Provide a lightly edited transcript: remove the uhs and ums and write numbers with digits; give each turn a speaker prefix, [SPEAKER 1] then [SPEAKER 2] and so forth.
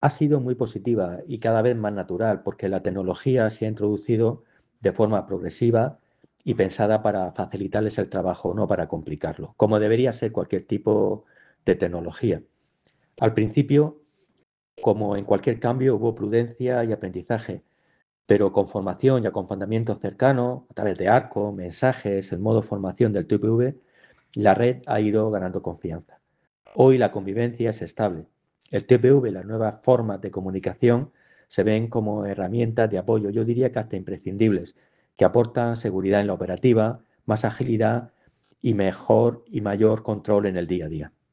[SPEAKER 1] ha sido muy positiva y cada vez más natural, porque la tecnología se ha introducido de forma progresiva y pensada para facilitarles el trabajo, no para complicarlo, como debería ser cualquier tipo de tecnología. Al principio, como en cualquier cambio, hubo prudencia y aprendizaje, pero con formación y acompañamiento cercano, a través de ARCO, mensajes, el modo formación del TPV, la red ha ido ganando confianza. Hoy la convivencia es estable. El TPV y las nuevas formas de comunicación se ven como herramientas de apoyo, yo diría que hasta imprescindibles, que aportan seguridad en la operativa, más agilidad y mejor y mayor control en el día a día.